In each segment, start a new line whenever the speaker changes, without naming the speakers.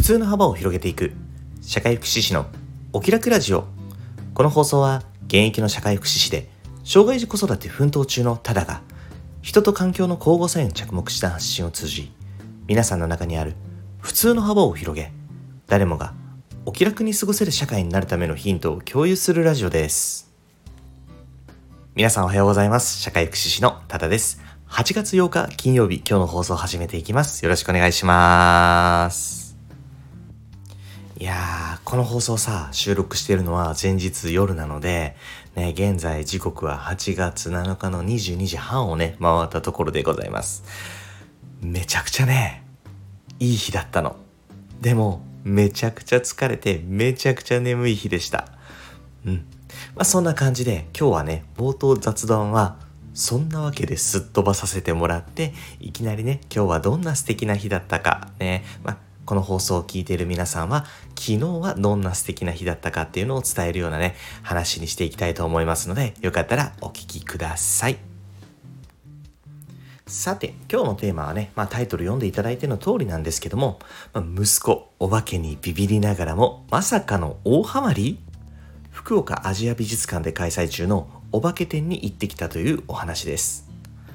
通の幅を広げていく社会福祉士のお気楽ラジオ。この放送は現役の社会福祉士で障害児子育て奮闘中のタダが人と環境の交互作用に着目した発信を通じ、皆さんの中にある普通の幅を広げ、誰もがお気楽に過ごせる社会になるためのヒントを共有するラジオです。皆さんおはようございます。社会福祉士のタダです。8月8日金曜日、今日の放送を始めていきます。よろしくお願いします。いやー、この放送さ、収録しているのは前日夜なので、ね、現在時刻は8月7日の22時半をね、回ったところでございます。めちゃくちゃね、いい日だったの。でも、めちゃくちゃ疲れて、めちゃくちゃ眠い日でした。そんな感じで、今日はね、冒頭雑談は、そんなわけですっ飛ばさせてもらって、いきなりね、今日はどんな素敵な日だったか、ね、この放送を聞いている皆さんは昨日はどんな素敵な日だったかっていうのを伝えるようなね話にしていきたいと思いますので、よかったらお聞きください。さて、今日のテーマはね、タイトル読んでいただいての通りなんですけども、息子お化けにビビりながらもまさかの大ハマり。福岡アジア美術館で開催中のお化け展に行ってきたというお話です。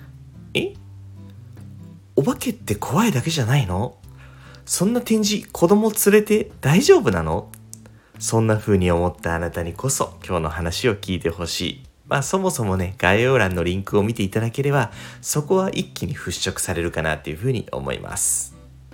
お化けって怖いだけじゃないの？そんな展示、子供連れて大丈夫なの？そんな風に思ったあなたにこそ今日の話を聞いてほしい。そもそもね、概要欄のリンクを見ていただければ、そこは一気に払拭されるかなっていう風に思います。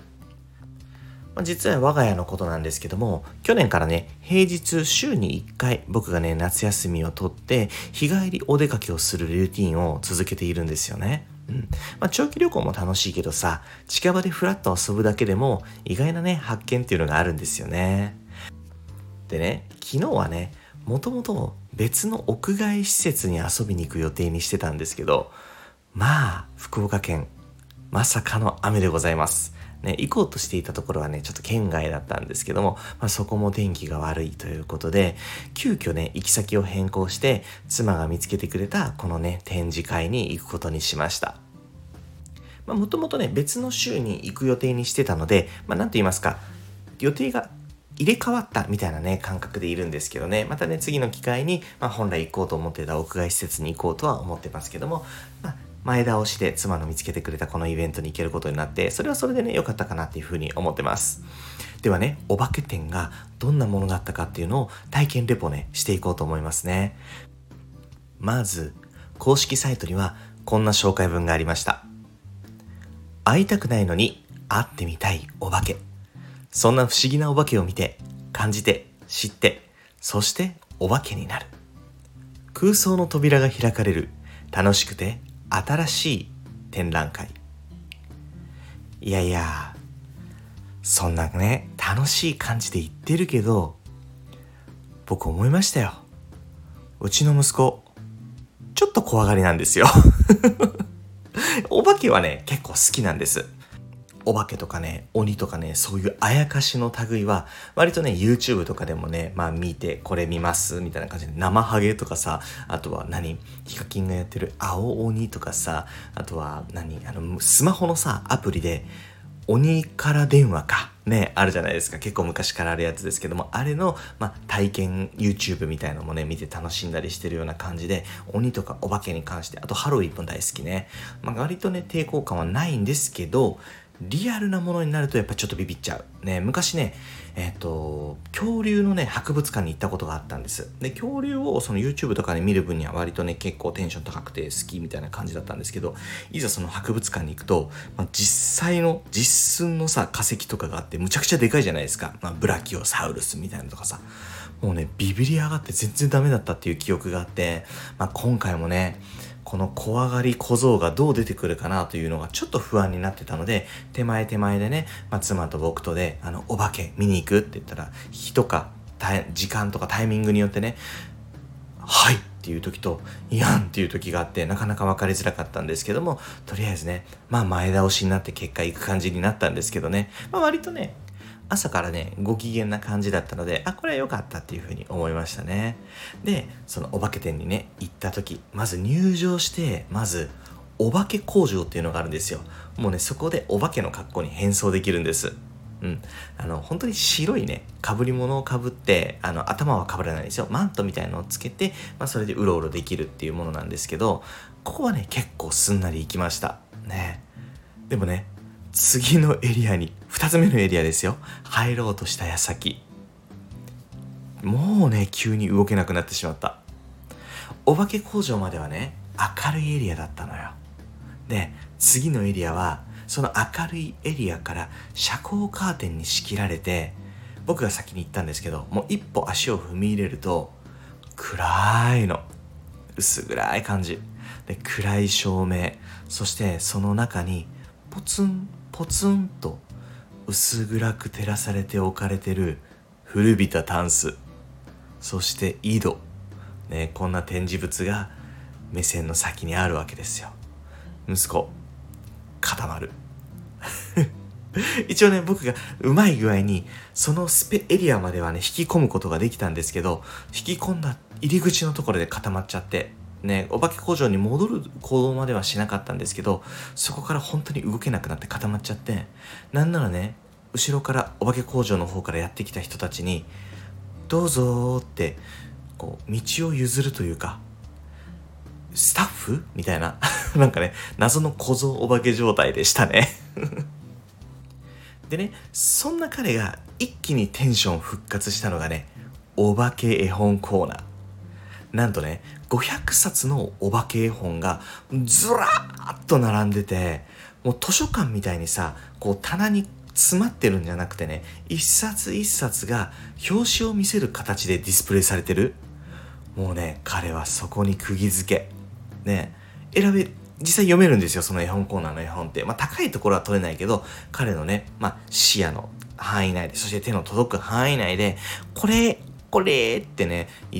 実は我が家のことなんですけども、去年からね、平日週に1回僕がね、夏休みを取って日帰りお出かけをするルーティンを続けているんですよね。長期旅行も楽しいけどさ、近場でフラッと遊ぶだけでも意外なね、発見っていうのがあるんですよね。でね、昨日はね、もともと別の屋外施設に遊びに行く予定にしてたんですけど、福岡県、まさかの雨でございます。ね、行こうとしていたところはね、ちょっと県外だったんですけども、そこも天気が悪いということで、急遽ね、行き先を変更して、妻が見つけてくれたこのね、展示会に行くことにしました。もともとね、別の週に行く予定にしてたので、なんと言いますか、予定が入れ替わったみたいなね、感覚でいるんですけどね、またね、次の機会に、本来行こうと思っていた屋外施設に行こうとは思ってますけども、前倒しで妻の見つけてくれたこのイベントに行けることになって、それはそれでね、良かったかなっていうふうに思ってます。ではね、お化け展がどんなものだったかっていうのを体験レポね、していこうと思いますね。まず、公式サイトにはこんな紹介文がありました。会いたくないのに会ってみたいお化け。そんな不思議なお化けを見て、感じて、知って、そしてお化けになる。空想の扉が開かれる、楽しくて新しい展覧会。いやいや、そんなね、楽しい感じで言ってるけど、僕思いましたよ。うちの息子、ちょっと怖がりなんですよ。お化けはね、結構好きなんです。お化けとかね、鬼とかね、そういうあやかしの類は、割とね、YouTube とかでもね、見て、これ見ますみたいな感じで、生ハゲとかさ、あとはヒカキンがやってる青鬼とかさ、あとはスマホのさ、アプリで、鬼から電話か。ね、あるじゃないですか。結構昔からあるやつですけども、あれの、体験 YouTube みたいなのもね、見て楽しんだりしてるような感じで、鬼とかお化けに関して、あとハロウィンも大好きね。割とね、抵抗感はないんですけど、リアルなものになるとやっぱちょっとビビっちゃう。ね、昔ね、恐竜のね、博物館に行ったことがあったんです。で、恐竜をその YouTube とかで見る分には割とね、結構テンション高くて好きみたいな感じだったんですけど、いざその博物館に行くと、実際の、実寸のさ、化石とかがあってむちゃくちゃでかいじゃないですか。ブラキオサウルスみたいなのとかさ。もうね、ビビり上がって全然ダメだったっていう記憶があって、今回もね、この怖がり小僧がどう出てくるかなというのがちょっと不安になってたので、手前でね、妻と僕とで、お化け見に行くって言ったら、日とか、時間とかタイミングによってね、はいっていう時と、いやんっていう時があって、なかなか分かりづらかったんですけども、とりあえずね、前倒しになって結果行く感じになったんですけどね、割とね、朝からね、ご機嫌な感じだったので、これは良かったっていうふうに思いましたね。で、そのお化け店にね、行った時、まず入場して、まず、お化け工場っていうのがあるんですよ。もうね、そこでお化けの格好に変装できるんです。 本当に白いね、被り物を被って、頭は被らないですよ。マントみたいのをつけて、それでうろうろできるっていうものなんですけど、ここはね、結構すんなり行きました。ね。でもね、次のエリアに、2つ目のエリアですよ。入ろうとした矢先。もうね、急に動けなくなってしまった。お化け工場まではね、明るいエリアだったのよ。で、次のエリアは、その明るいエリアから遮光カーテンに仕切られて、僕が先に行ったんですけど、もう一歩足を踏み入れると、暗いの。薄暗い感じ。で、暗い照明。そしてその中に、ポツンポツンと薄暗く照らされて置かれてる古びたタンス。そして井戸。ね、こんな展示物が目線の先にあるわけですよ。息子、固まる。一応ね、僕がうまい具合にそのエリアまではね、引き込むことができたんですけど、引き込んだ入り口のところで固まっちゃってね、お化け工場に戻る行動まではしなかったんですけど、そこから本当に動けなくなって固まっちゃって、なんならね、後ろからお化け工場の方からやってきた人たちにどうぞーってこう道を譲るというか、スタッフみたいななんかね、謎の小僧お化け状態でしたねでね、そんな彼が一気にテンション復活したのがね、お化け絵本コーナー。なんとね、500冊のお化け絵本がずらーっと並んでて、もう図書館みたいにさ、こう棚に詰まってるんじゃなくてね、一冊一冊が表紙を見せる形でディスプレイされてる。もうね、彼はそこに釘付け。ね、実際読めるんですよ、その絵本コーナーの絵本って。高いところは取れないけど、彼のね、視野の範囲内で、そして手の届く範囲内で、これってね、言って、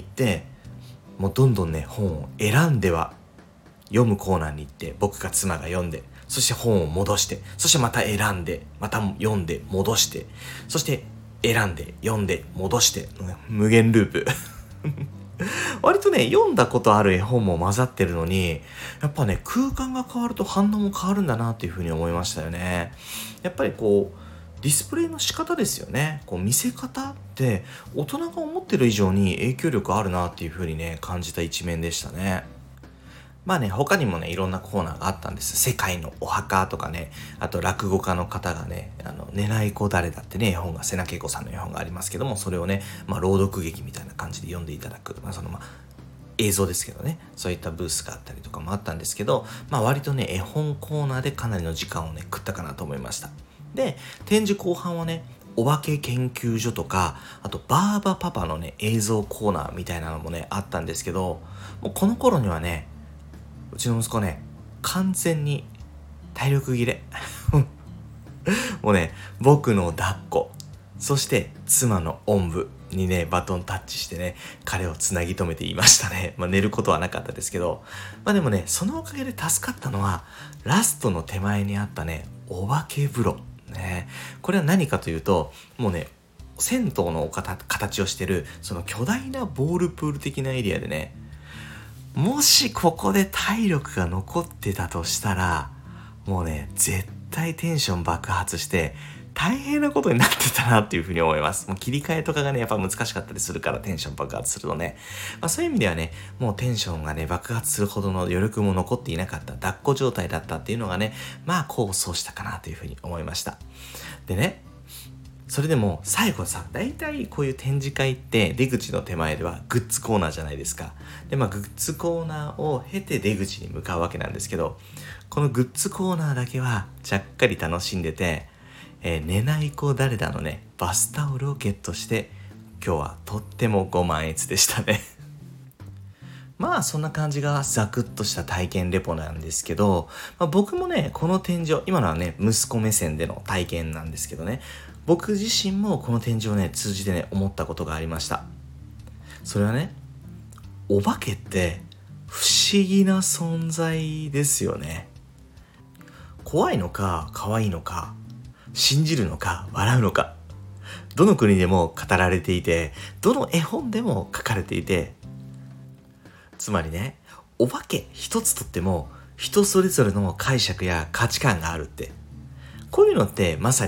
もうどんどんね、本を選んでは読むコーナーに行って、僕か妻が読んで、そして本を戻して、そしてまた選んで、また読んで、戻して、そして選んで、読んで、戻して、無限ループ。割とね、読んだことある絵本も混ざってるのに、やっぱね、空間が変わると反応も変わるんだなっていうふうに思いましたよね。やっぱりこう、ディスプレイの仕方ですよね。こう見せ方って大人が思ってる以上に影響力あるなっていうふうにね、感じた一面でしたね。他にもね、いろんなコーナーがあったんです。世界のお墓とかね、あと落語家の方がね、寝ない子誰だってね、絵本が、瀬名恵子さんの絵本がありますけども、それをね、朗読劇みたいな感じで読んでいただく、映像ですけどね、そういったブースがあったりとかもあったんですけど、割とね、絵本コーナーでかなりの時間をね、食ったかなと思いました。で、展示後半はね、お化け研究所とか、あとバーバパパのね、映像コーナーみたいなのもね、あったんですけど、もうこの頃にはね、うちの息子ね、完全に体力切れ。もうね、僕の抱っこ、そして妻のおんぶにね、バトンタッチしてね、彼をつなぎ止めていましたね。寝ることはなかったですけど、でもね、そのおかげで助かったのは、ラストの手前にあったね、お化け風呂。ね、これは何かというと、もうね、銭湯の形をしてる、その巨大なボールプール的なエリアでね、もしここで体力が残ってたとしたら、もうね、絶対テンション爆発して、大変なことになってたなっていうふうに思います。もう切り替えとかがね、やっぱ難しかったりするから、テンション爆発するとね。そういう意味ではね、もうテンションがね、爆発するほどの余力も残っていなかった、抱っこ状態だったっていうのがね、功を奏したかなというふうに思いました。でね、それでも最後さ、大体こういう展示会って出口の手前ではグッズコーナーじゃないですか。で、グッズコーナーを経て出口に向かうわけなんですけど、このグッズコーナーだけはちゃっかり楽しんでて、寝ない子誰だのね、バスタオルをゲットして、今日はとってもご満悦でしたね。そんな感じがザクッとした体験レポなんですけど、僕もね、この展示を、今のはね、息子目線での体験なんですけどね、僕自身もこの展示をね、通じてね、思ったことがありました。それはね、お化けって不思議な存在ですよね。怖いのか、可愛いのか、信じるのか、笑うのか、どの国でも語られていて、どの絵本でも書かれていて、つまりね、お化け一つとっても人それぞれの解釈や価値観があるって、こういうのってまさにね、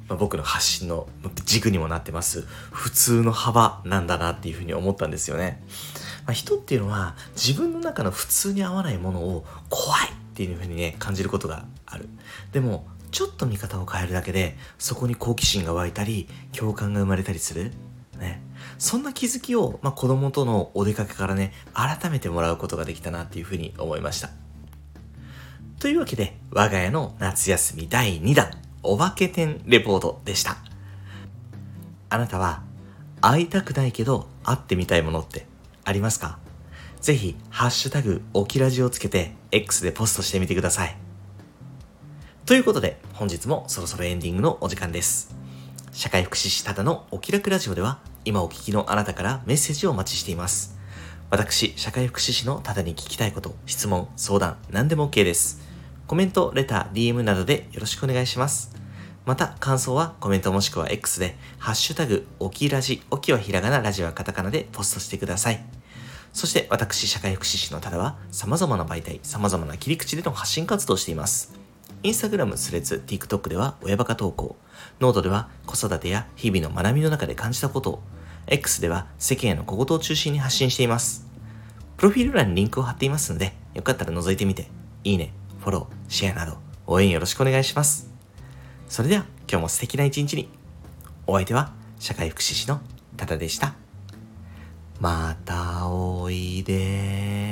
僕の発信の軸にもなってます普通の幅なんだなっていうふうに思ったんですよね。人っていうのは自分の中の普通に合わないものを怖いっていうふうにね感じることがある。でもちょっと見方を変えるだけでそこに好奇心が湧いたり共感が生まれたりするね。そんな気づきを、子供とのお出かけからね改めてもらうことができたなっていうふうに思いました。というわけで我が家の夏休み第2弾お化け展レポートでした。あなたは会いたくないけど会ってみたいものってありますか？ぜひハッシュタグおきらじをつけて X でポストしてみてください。ということで本日もそろそろエンディングのお時間です。社会福祉士ただのお気楽ラジオでは今お聞きのあなたからメッセージをお待ちしています。私社会福祉士のただに聞きたいこと、質問、相談何でも OK です。コメント、レター、DM などでよろしくお願いします。また感想はコメントもしくは X でハッシュタグおきらじ、おきはひらがな、ラジはカタカナでポストしてください。そして私社会福祉士のただは様々な媒体、様々な切り口での発信活動をしています。インスタグラム、スレッズ、TikTok では親バカ投稿、ノートでは子育てや日々の学びの中で感じたことを、X では世間への小言を中心に発信しています。プロフィール欄にリンクを貼っていますので、よかったら覗いてみて、いいね、フォロー、シェアなど応援よろしくお願いします。それでは今日も素敵な一日に。お相手は社会福祉士のただでした。またおいで。